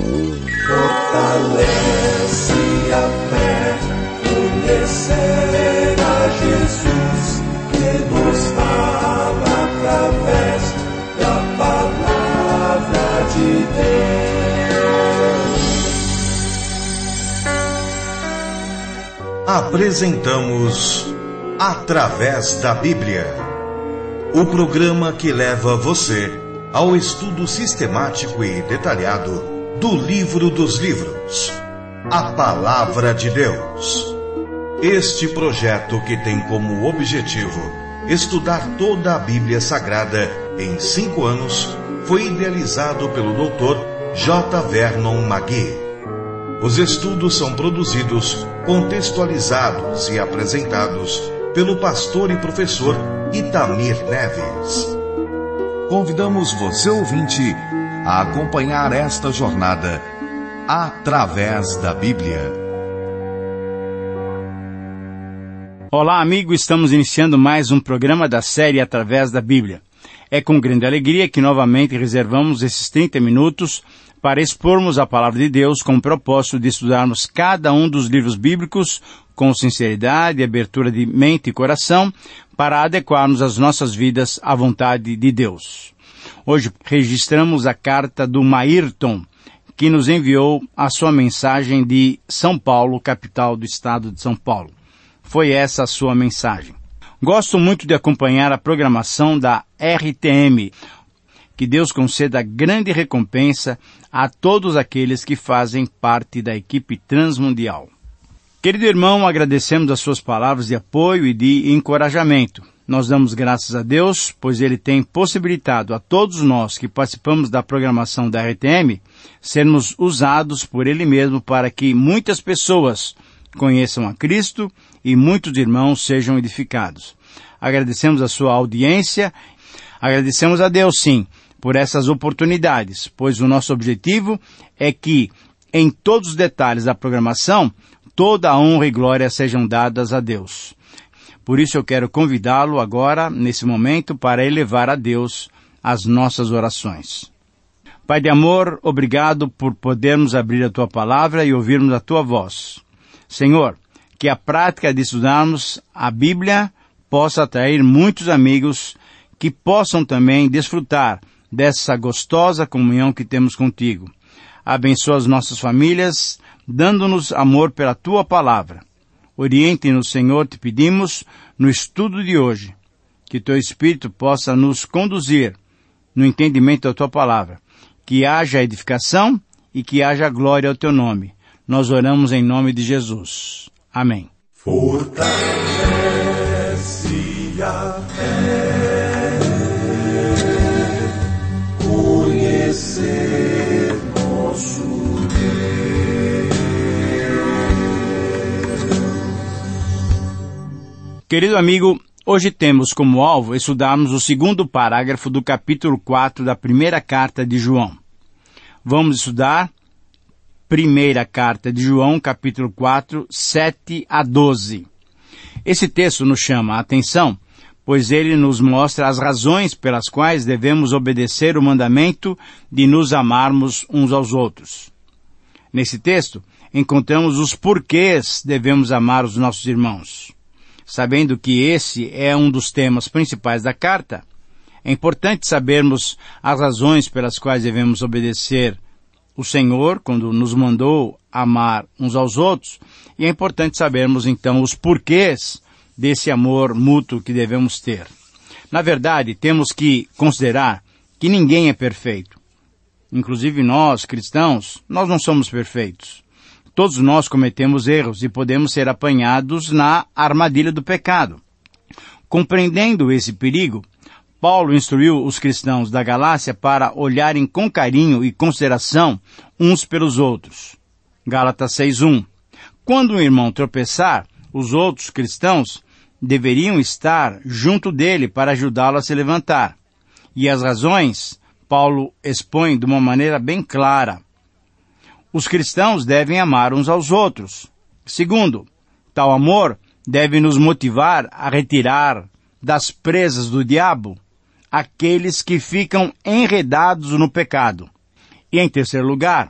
Fortalece a fé, conhecer a Jesus, que nos fala através da palavra de Deus. Apresentamos Através da Bíblia, o programa que leva você ao estudo sistemático e detalhado do livro dos livros, a Palavra de Deus. Este projeto, que tem como objetivo estudar toda a Bíblia Sagrada em 5 anos, foi idealizado pelo Dr. J. Vernon McGee. Os estudos são produzidos, contextualizados e apresentados pelo pastor e professor Itamir Neves. Convidamos você, ouvinte, a acompanhar esta jornada através da Bíblia. Olá, amigo, estamos iniciando mais um programa da série Através da Bíblia. É com grande alegria que novamente reservamos esses 30 minutos para expormos a Palavra de Deus com o propósito de estudarmos cada um dos livros bíblicos com sinceridade e abertura de mente e coração para adequarmos as nossas vidas à vontade de Deus. Hoje registramos a carta do Maírton, que nos enviou a sua mensagem de São Paulo, capital do estado de São Paulo. Foi essa a sua mensagem. Gosto muito de acompanhar a programação da RTM. Que Deus conceda grande recompensa a todos aqueles que fazem parte da equipe transmundial. Querido irmão, agradecemos as suas palavras de apoio e de encorajamento. Nós damos graças a Deus, pois Ele tem possibilitado a todos nós que participamos da programação da RTM sermos usados por Ele mesmo para que muitas pessoas conheçam a Cristo e muitos irmãos sejam edificados. Agradecemos a sua audiência, agradecemos a Deus, sim, por essas oportunidades, pois o nosso objetivo é que, em todos os detalhes da programação, toda a honra e glória sejam dadas a Deus. Por isso eu quero convidá-lo agora, nesse momento, para elevar a Deus as nossas orações. Pai de amor, obrigado por podermos abrir a Tua Palavra e ouvirmos a Tua voz. Senhor, que a prática de estudarmos a Bíblia possa atrair muitos amigos que possam também desfrutar dessa gostosa comunhão que temos contigo. Abençoa as nossas famílias, dando-nos amor pela Tua Palavra. Oriente-nos, Senhor, te pedimos, no estudo de hoje, que Teu Espírito possa nos conduzir no entendimento da Tua Palavra, que haja edificação e que haja glória ao Teu nome. Nós oramos em nome de Jesus. Amém. Fortalece a fé, conhecer nosso Deus. Querido amigo, hoje temos como alvo estudarmos o segundo parágrafo do capítulo 4 da primeira carta de João. Vamos estudar primeira carta de João, capítulo 4, 7 a 12. Esse texto nos chama a atenção, pois ele nos mostra as razões pelas quais devemos obedecer o mandamento de nos amarmos uns aos outros. Nesse texto, encontramos os porquês devemos amar os nossos irmãos. Sabendo que esse é um dos temas principais da carta, é importante sabermos as razões pelas quais devemos obedecer o Senhor, quando nos mandou amar uns aos outros, e é importante sabermos, então, os porquês desse amor mútuo que devemos ter. Na verdade, temos que considerar que ninguém é perfeito. Inclusive nós, cristãos, nós não somos perfeitos. Todos nós cometemos erros e podemos ser apanhados na armadilha do pecado. Compreendendo esse perigo, Paulo instruiu os cristãos da Galácia para olharem com carinho e consideração uns pelos outros. Gálatas 6:1. Quando um irmão tropeçar, os outros cristãos deveriam estar junto dele para ajudá-lo a se levantar. E as razões, Paulo expõe de uma maneira bem clara. Os cristãos devem amar uns aos outros. Segundo, tal amor deve nos motivar a retirar das presas do diabo aqueles que ficam enredados no pecado. E em terceiro lugar,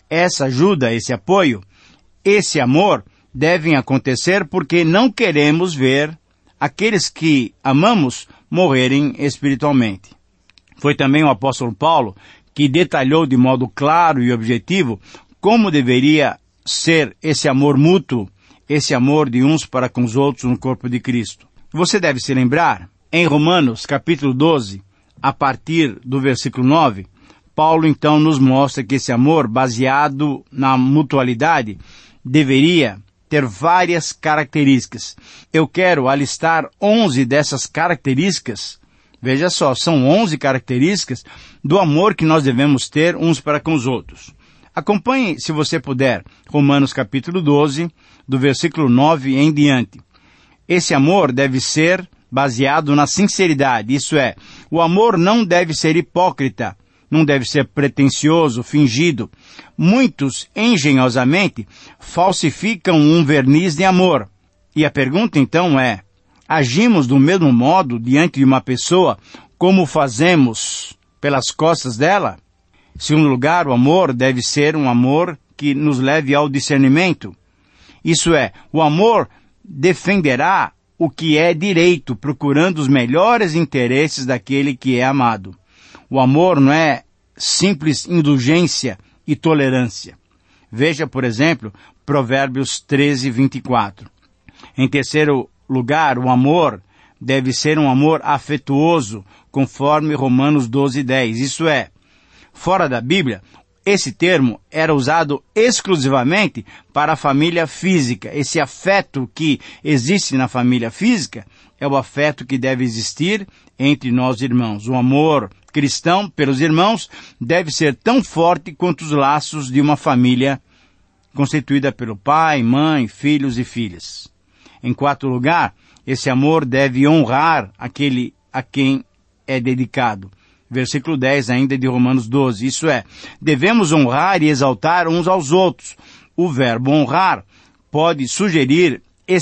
Essa ajuda, esse apoio, esse amor devem acontecer porque não queremos ver aqueles que amamos morrerem espiritualmente. Foi também o apóstolo Paulo que detalhou de modo claro e objetivo como deveria ser esse amor mútuo, esse amor de uns para com os outros no corpo de Cristo. Você deve se lembrar, em Romanos capítulo 12, a partir do versículo 9, Paulo então nos mostra que esse amor baseado na mutualidade deveria ter várias características. Eu quero alistar 11 dessas características. Veja só, são 11 características do amor que nós devemos ter uns para com os outros. Acompanhe, se você puder, Romanos capítulo 12, do versículo 9 em diante. Esse amor deve ser baseado na sinceridade, isso é, o amor não deve ser hipócrita, não deve ser pretensioso, fingido. Muitos, engenhosamente, falsificam um verniz de amor. E a pergunta então é, agimos do mesmo modo diante de uma pessoa como fazemos pelas costas dela? Em segundo lugar, o amor deve ser um amor que nos leve ao discernimento. Isso é, o amor defenderá o que é direito, procurando os melhores interesses daquele que é amado. O amor não é simples indulgência e tolerância. Veja, por exemplo, Provérbios 13, 24. Em terceiro lugar, o amor deve ser um amor afetuoso, conforme Romanos 12, 10. Isso é, fora da Bíblia, esse termo era usado exclusivamente para a família física. Esse afeto que existe na família física é o afeto que deve existir entre nós irmãos. O amor cristão pelos irmãos deve ser tão forte quanto os laços de uma família constituída pelo pai, mãe, filhos e filhas. Em quarto lugar, esse amor deve honrar aquele a quem é dedicado. Versículo 10 ainda de Romanos 12. Isso é, devemos honrar e exaltar uns aos outros. O verbo honrar pode sugerir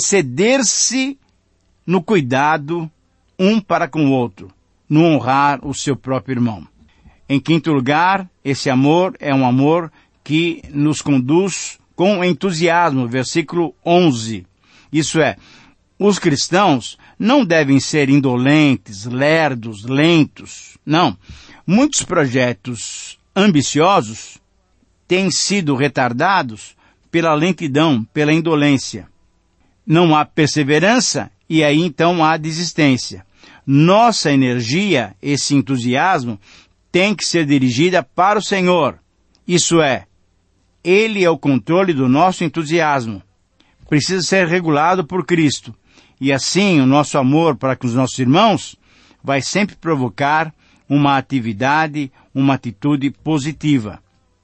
exceder-se no cuidado um para com o outro, no honrar o seu próprio irmão. Em quinto lugar, esse amor é um amor que nos conduz com entusiasmo. Versículo 11. Isso é, os cristãos não devem ser indolentes, lerdos, lentos. Não. Muitos projetos ambiciosos têm sido retardados pela lentidão, pela indolência. Não há perseverança e aí então há desistência. Nossa energia, esse entusiasmo, tem que ser dirigida para o Senhor. Isso é, Ele é o controle do nosso entusiasmo. Precisa ser regulado por Cristo. E assim, o nosso amor para com os nossos irmãos vai sempre provocar uma atividade, uma atitude positiva.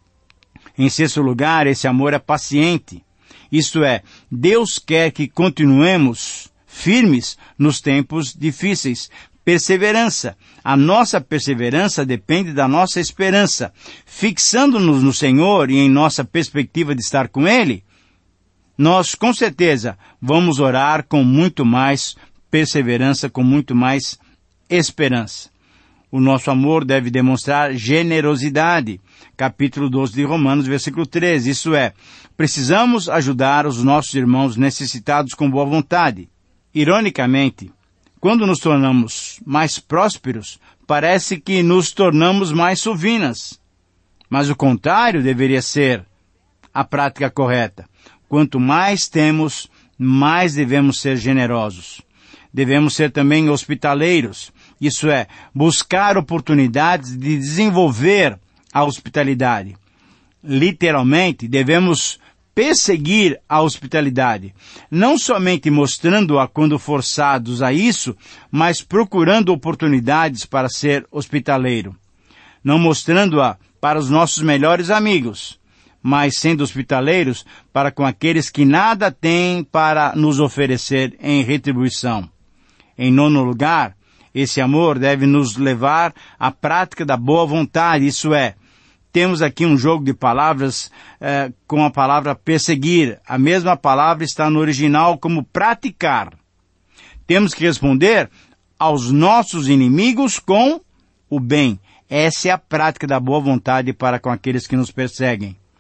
Em sexto lugar, esse amor é paciente. Isto é, Deus quer que continuemos firmes nos tempos difíceis. Perseverança. A nossa perseverança depende da nossa esperança. Fixando-nos no Senhor e em nossa perspectiva de estar com Ele, nós, com certeza, vamos orar com muito mais perseverança, com muito mais esperança. O nosso amor deve demonstrar generosidade. Capítulo 12 de Romanos, versículo 13. Isso é, precisamos ajudar os nossos irmãos necessitados com boa vontade. Ironicamente, quando nos tornamos mais prósperos, parece que nos tornamos mais suvinas. Mas o contrário deveria ser a prática correta. Quanto mais temos, mais devemos ser generosos. Devemos ser também hospitaleiros. Isso é, buscar oportunidades de desenvolver a hospitalidade. Literalmente, devemos perseguir a hospitalidade, não somente mostrando-a quando forçados a isso, mas procurando oportunidades para ser hospitaleiro. Não mostrando-a para os nossos melhores amigos, mas sendo hospitaleiros para com aqueles que nada têm para nos oferecer em retribuição. Em nono lugar, esse amor deve nos levar à prática da boa vontade, isso é, temos aqui um jogo de palavras com a palavra perseguir. A mesma palavra está no original como praticar. Temos que responder aos nossos inimigos com o bem. Essa é a prática da boa vontade para com aqueles que nos perseguem.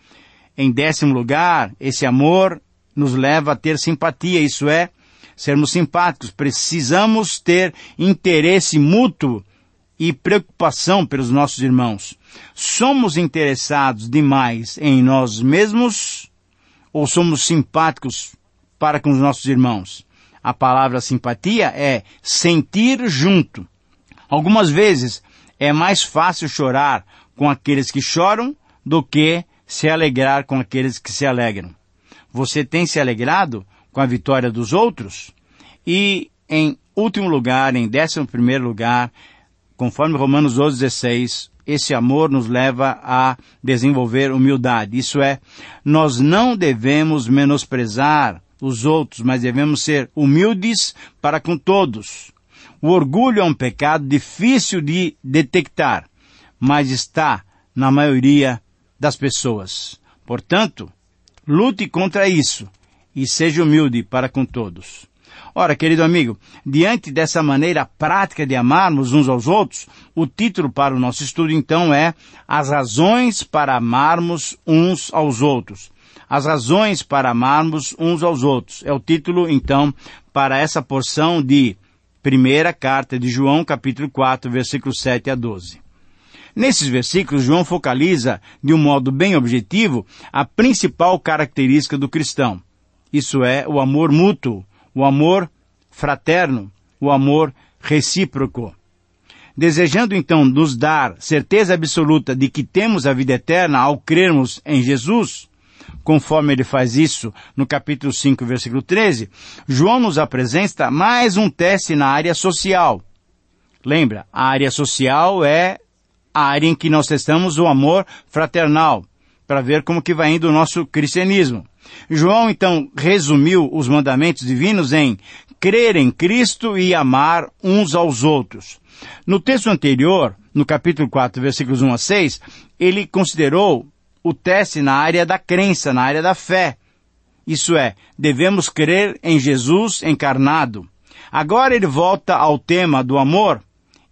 Em 10º lugar, esse amor nos leva a ter simpatia, isso é, sermos simpáticos. Precisamos ter interesse mútuo e preocupação pelos nossos irmãos. Somos interessados demais em nós mesmos ou somos simpáticos para com os nossos irmãos? A palavra simpatia é sentir junto. Algumas vezes é mais fácil chorar com aqueles que choram do que se alegrar com aqueles que se alegram. Você tem se alegrado com a vitória dos outros? E, em último lugar, em 11º lugar, conforme Romanos 12:16, esse amor nos leva a desenvolver humildade. Isso é, nós não devemos menosprezar os outros, mas devemos ser humildes para com todos. O orgulho é um pecado difícil de detectar, mas está na maioria das pessoas. Portanto, lute contra isso e seja humilde para com todos. Ora, querido amigo, diante dessa maneira prática de amarmos uns aos outros, o título para o nosso estudo então é As Razões para Amarmos Uns aos Outros. As Razões para Amarmos Uns aos Outros. É o título, então, para essa porção de primeira carta de João, capítulo 4, versículos 7 a 12. Nesses versículos, João focaliza, de um modo bem objetivo, a principal característica do cristão. Isso é, o amor mútuo, o amor fraterno, o amor recíproco. Desejando então nos dar certeza absoluta de que temos a vida eterna ao crermos em Jesus, conforme ele faz isso no capítulo 5, versículo 13, João nos apresenta mais um teste na área social. Lembra, a área social é a área em que nós testamos o amor fraternal, para ver como que vai indo o nosso cristianismo. João, então, resumiu os mandamentos divinos em crer em Cristo e amar uns aos outros. No texto anterior, no capítulo 4, versículos 1 a 6, ele considerou o teste na área da crença, na área da fé. Isso é, devemos crer em Jesus encarnado. Agora ele volta ao tema do amor,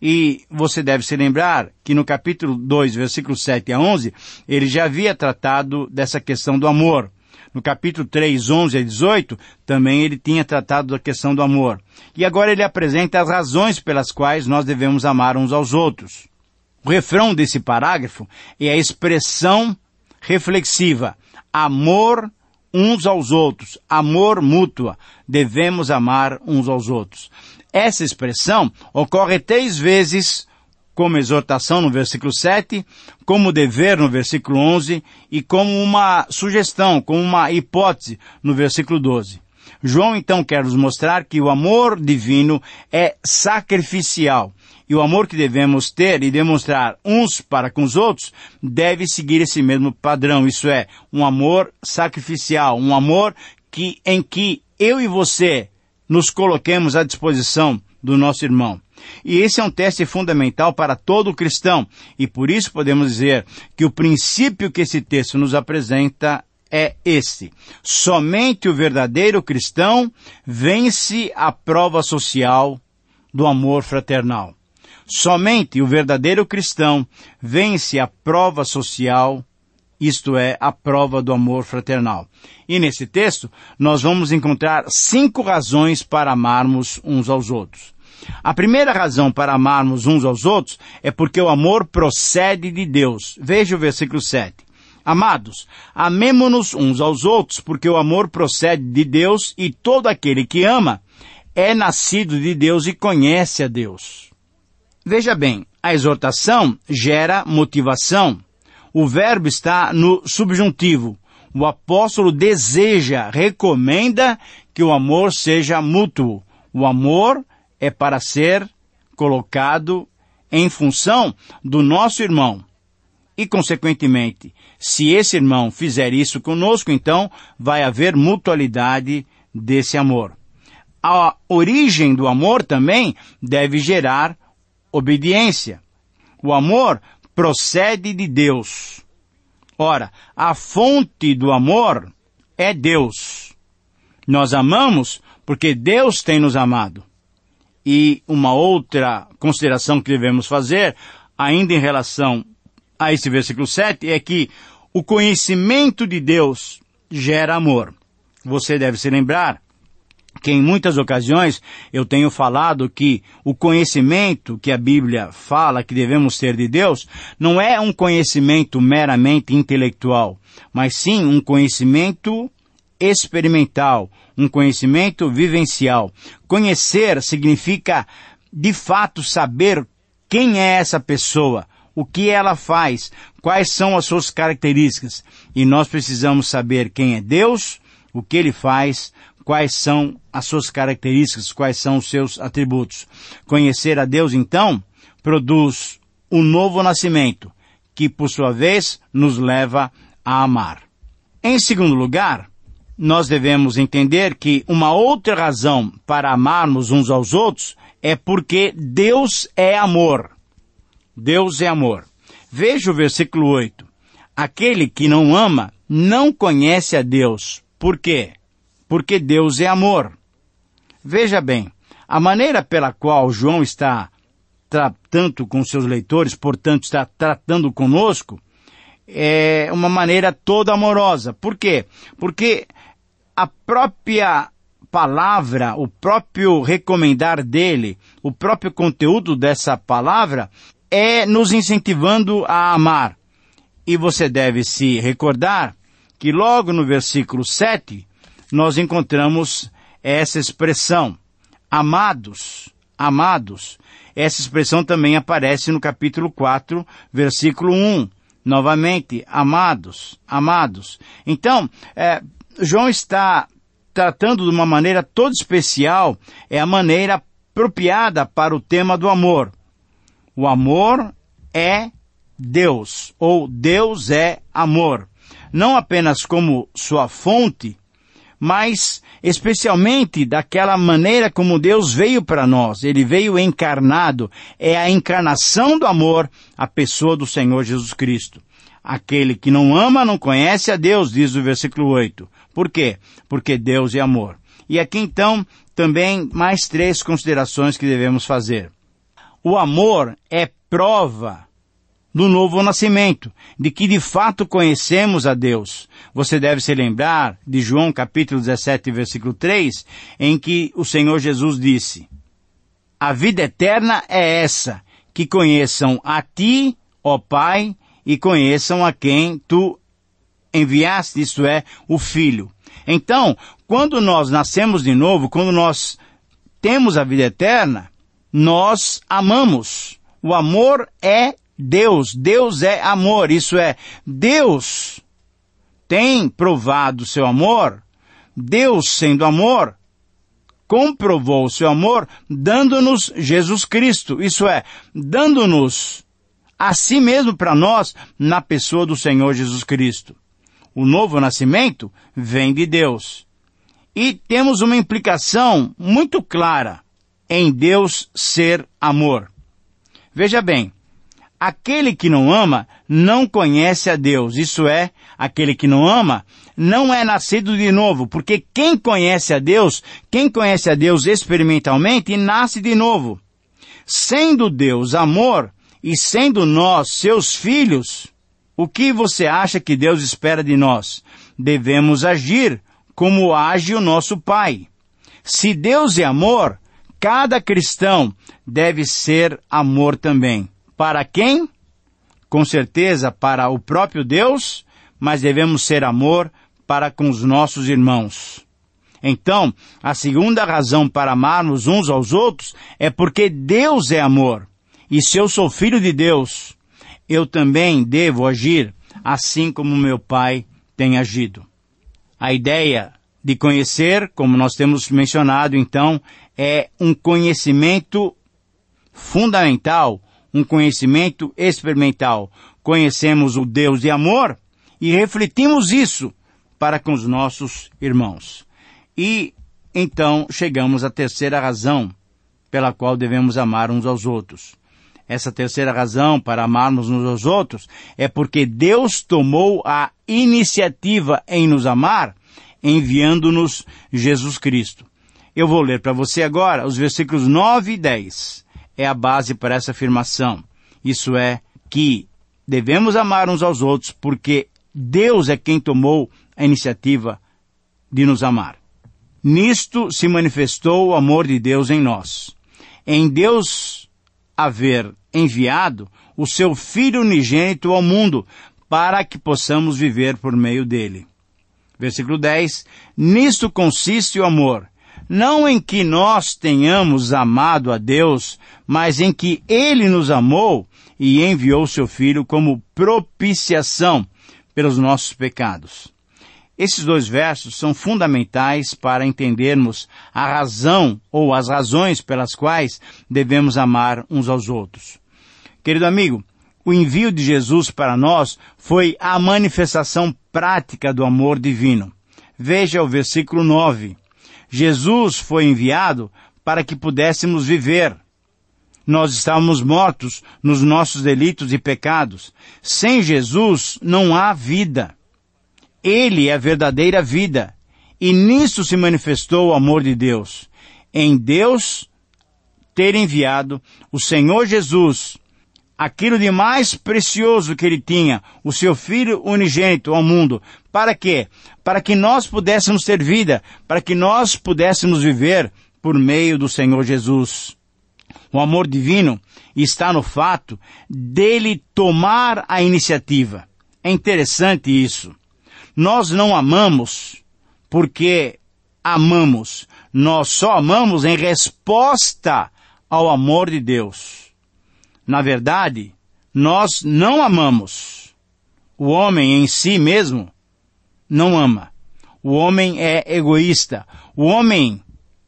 e você deve se lembrar que no capítulo 2, versículos 7 a 11, ele já havia tratado dessa questão do amor. No capítulo 3, 11 a 18, também ele tinha tratado da questão do amor. E agora ele apresenta as razões pelas quais nós devemos amar uns aos outros. O refrão desse parágrafo é a expressão reflexiva: amor uns aos outros, amor mútuo, devemos amar uns aos outros. Essa expressão ocorre 3 vezes como exortação no versículo 7, como dever no versículo 11 e como uma sugestão, como uma hipótese no versículo 12. João então quer nos mostrar que o amor divino é sacrificial e o amor que devemos ter e demonstrar uns para com os outros deve seguir esse mesmo padrão, isso é, um amor sacrificial, um amor em que eu e você nos coloquemos à disposição do nosso irmão. E esse é um teste fundamental para todo cristão, e por isso podemos dizer que o princípio que esse texto nos apresenta é este: somente o verdadeiro cristão vence a prova social do amor fraternal. Somente o verdadeiro cristão vence a prova social, isto é, a prova do amor fraternal. E nesse texto, nós vamos encontrar 5 razões para amarmos uns aos outros. A primeira razão para amarmos uns aos outros é porque o amor procede de Deus. Veja o versículo 7. Amados, amemo-nos uns aos outros, porque o amor procede de Deus e todo aquele que ama é nascido de Deus e conhece a Deus. Veja bem, a exortação gera motivação. O verbo está no subjuntivo. O apóstolo deseja, recomenda que o amor seja mútuo. O amor é para ser colocado em função do nosso irmão. E, consequentemente, se esse irmão fizer isso conosco, então vai haver mutualidade desse amor. A origem do amor também deve gerar obediência. O amor procede de Deus. Ora, a fonte do amor é Deus. Nós amamos porque Deus tem nos amado. E uma outra consideração que devemos fazer, ainda em relação a esse versículo 7, é que O conhecimento de Deus gera amor. Você deve se lembrar que em muitas ocasiões eu tenho falado que o conhecimento que a Bíblia fala que devemos ter de Deus não é um conhecimento meramente intelectual, mas sim um conhecimento experimental, um conhecimento vivencial. Conhecer significa, de fato, saber quem é essa pessoa, o que ela faz, quais são as suas características. E nós precisamos saber quem é Deus, o que Ele faz, quais são as suas características, quais são os seus atributos. Conhecer a Deus, então, produz um novo nascimento, que, por sua vez, nos leva a amar. Em segundo lugar, nós devemos entender que uma outra razão para amarmos uns aos outros é porque Deus é amor. Deus é amor. Veja o versículo 8. Aquele que não ama não conhece a Deus. Por quê? Porque Deus é amor. Veja bem, a maneira pela qual João está tratando com seus leitores, portanto está tratando conosco, é uma maneira toda amorosa. Por quê? Porque a própria palavra, o próprio recomendar dele, o próprio conteúdo dessa palavra é nos incentivando a amar. E você deve se recordar que logo no versículo 7, nós encontramos essa expressão, amados, amados. Essa expressão também aparece no capítulo 4, versículo 1. Novamente, amados, amados. Então, João está tratando de uma maneira toda especial, é a maneira apropriada para o tema do amor. O amor é Deus, ou Deus é amor. Não apenas como sua fonte, mas especialmente daquela maneira como Deus veio para nós. Ele veio encarnado. É a encarnação do amor, a pessoa do Senhor Jesus Cristo. Aquele que não ama não conhece a Deus, diz o versículo 8. Por quê? Porque Deus é amor. E aqui então, também mais 3 considerações que devemos fazer. O amor é prova do novo nascimento, de que de fato conhecemos a Deus. Você deve se lembrar de João capítulo 17, versículo 3, em que o Senhor Jesus disse: a vida eterna é essa, que conheçam a Ti, ó Pai, e conheçam a quem Tu enviaste, isto é, o Filho. Então, quando nós nascemos de novo, quando nós temos a vida eterna, nós amamos. O amor é Deus. Deus é amor. Isso é, Deus tem provado o seu amor. Deus, sendo amor, comprovou o seu amor dando-nos Jesus Cristo. Isso é, dando-nos a si mesmo para nós na pessoa do Senhor Jesus Cristo. O novo nascimento vem de Deus. E temos uma implicação muito clara em Deus ser amor. Veja bem, aquele que não ama não conhece a Deus. Isso é, aquele que não ama não é nascido de novo, porque quem conhece a Deus experimentalmente nasce de novo. Sendo Deus amor e sendo nós seus filhos, o que você acha que Deus espera de nós? Devemos agir como age o nosso Pai. Se Deus é amor, cada cristão deve ser amor também. Para quem? Com certeza para o próprio Deus, mas devemos ser amor para com os nossos irmãos. Então, a segunda razão para amarmos uns aos outros é porque Deus é amor. E se eu sou filho de Deus, eu também devo agir assim como meu Pai tem agido. A ideia de conhecer, como nós temos mencionado, então, é um conhecimento fundamental, um conhecimento experimental. Conhecemos o Deus de amor e refletimos isso para com os nossos irmãos. E, então, chegamos à terceira razão pela qual devemos amar uns aos outros. Essa terceira razão para amarmos uns aos outros é porque Deus tomou a iniciativa em nos amar, enviando-nos Jesus Cristo. Eu vou ler para você agora os versículos 9 e 10. É a base para essa afirmação. Isso é, que devemos amar uns aos outros porque Deus é quem tomou a iniciativa de nos amar. Nisto se manifestou o amor de Deus em nós. Em Deus haver enviado o seu Filho unigênito ao mundo, para que possamos viver por meio dele. Versículo 10. Nisto consiste o amor, não em que nós tenhamos amado a Deus, mas em que Ele nos amou e enviou seu Filho como propiciação pelos nossos pecados. Esses 2 versos são fundamentais para entendermos a razão ou as razões pelas quais devemos amar uns aos outros. Querido amigo, o envio de Jesus para nós foi a manifestação prática do amor divino. Veja o versículo 9. Jesus foi enviado para que pudéssemos viver. Nós estávamos mortos nos nossos delitos e pecados. Sem Jesus não há vida. Ele é a verdadeira vida. E nisso se manifestou o amor de Deus. Em Deus ter enviado o Senhor Jesus, aquilo de mais precioso que Ele tinha, o seu Filho unigênito ao mundo. Para quê? Para que nós pudéssemos ter vida, para que nós pudéssemos viver por meio do Senhor Jesus. O amor divino está no fato dele tomar a iniciativa. É interessante isso. Nós não amamos porque amamos. Nós só amamos em resposta ao amor de Deus. Na verdade, nós não amamos. O homem em si mesmo não ama. O homem é egoísta. O homem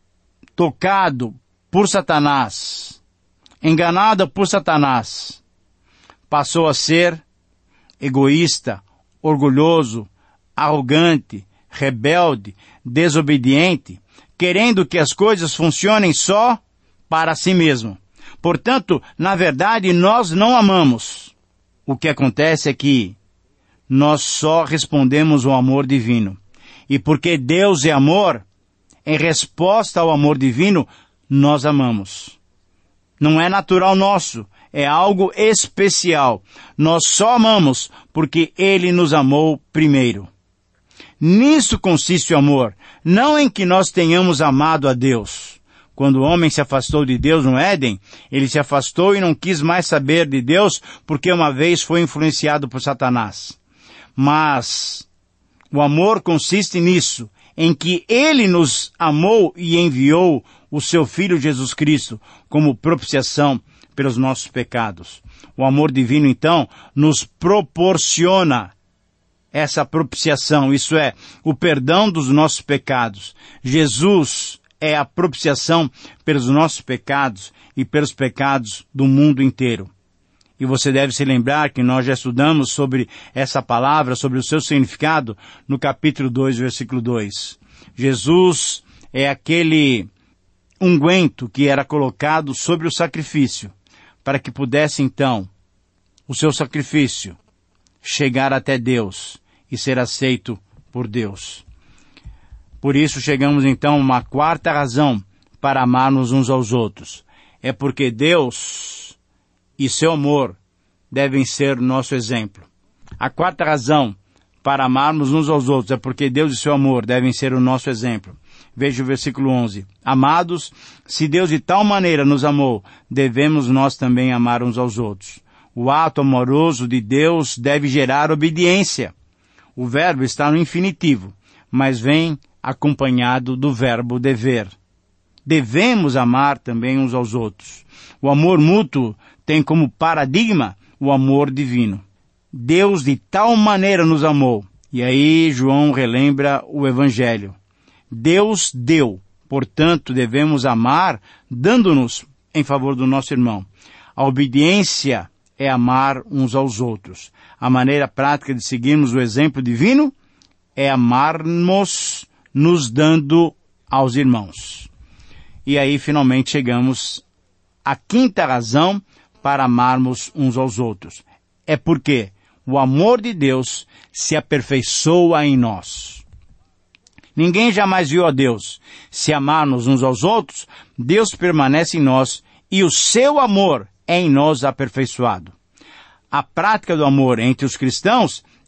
tocado por Satanás, enganado por Satanás, passou a ser egoísta, orgulhoso, arrogante, rebelde, desobediente, querendo que as coisas funcionem só para si mesmo. Portanto, na verdade, nós não amamos. O que acontece é que nós só respondemos ao amor divino. E porque Deus é amor, em resposta ao amor divino, nós amamos. Não é natural nosso, é algo especial. Nós só amamos porque Ele nos amou primeiro. Nisso consiste o amor, não em que nós tenhamos amado a Deus. Quando o homem se afastou de Deus no Éden, ele se afastou e não quis mais saber de Deus, porque uma vez foi influenciado por Satanás. Mas o amor consiste nisso, em que Ele nos amou e enviou o seu Filho Jesus Cristo como propiciação pelos nossos pecados. O amor divino, então, nos proporciona essa propiciação, isso é, o perdão dos nossos pecados. Jesus é a propiciação pelos nossos pecados e pelos pecados do mundo inteiro. E você deve se lembrar que nós já estudamos sobre essa palavra, sobre o seu significado, no capítulo 2, versículo 2. Jesus é aquele unguento que era colocado sobre o sacrifício, para que pudesse então o seu sacrifício chegar até Deus e ser aceito por Deus. Por isso chegamos então a uma quarta razão para amarmos uns aos outros. É porque Deus e seu amor devem ser nosso exemplo. A quarta razão para amarmos uns aos outros é porque Deus e seu amor devem ser o nosso exemplo. Veja o versículo 11. Amados, se Deus de tal maneira nos amou, devemos nós também amar uns aos outros. O ato amoroso de Deus deve gerar obediência. O verbo está no infinitivo, mas vem acompanhado do verbo dever. Devemos amar também uns aos outros. O amor mútuo tem como paradigma o amor divino. Deus de tal maneira nos amou. E aí João relembra o Evangelho. Deus deu, portanto devemos amar dando-nos em favor do nosso irmão. A obediência é amar uns aos outros. A maneira prática de seguirmos o exemplo divino é amarmos nos dando aos irmãos. E aí finalmente chegamos à quinta razão para amarmos uns aos outros. É porque o amor de Deus se aperfeiçoa em nós. Ninguém jamais viu a Deus. Se amarmos uns aos outros, Deus permanece em nós e o seu amor é em nós aperfeiçoado. A prática do amor entre os cristãos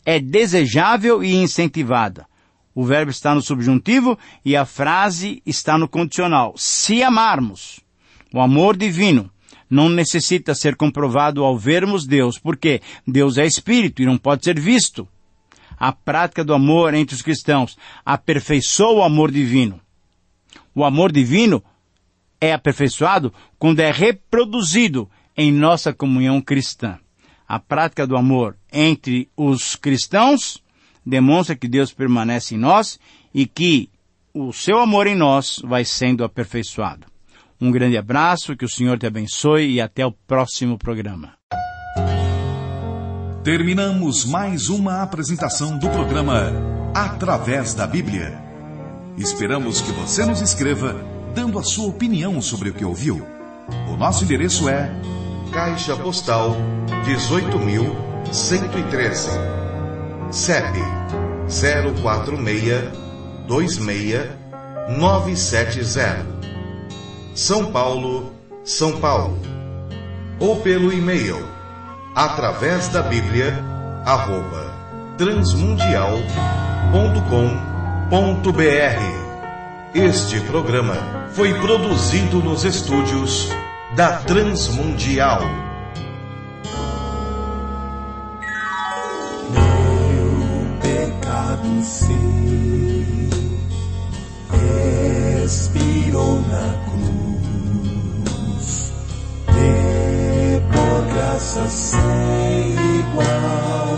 é desejável e incentivada. O verbo está no subjuntivo e a frase está no condicional. Se amarmos. O amor divino não necessita ser comprovado ao vermos Deus, porque Deus é espírito e não pode ser visto. A prática do amor entre os cristãos aperfeiçoa o amor divino. O amor divino é aperfeiçoado quando é reproduzido em nossa comunhão cristã. A prática do amor entre os cristãos demonstra que Deus permanece em nós e que o seu amor em nós vai sendo aperfeiçoado. Um grande abraço, que o Senhor te abençoe e até o próximo programa. Terminamos mais uma apresentação do programa Através da Bíblia. Esperamos que você nos escreva dando a sua opinião sobre o que ouviu. O nosso endereço é Caixa Postal 18.113, CEP 04626-970, São Paulo, São Paulo. Ou pelo e-mail através da Bíblia @transmundial.com.br. Este programa foi produzido nos estúdios da Transmundial. Meu pecado sei, expirou na cruz, dê por graça sem igual.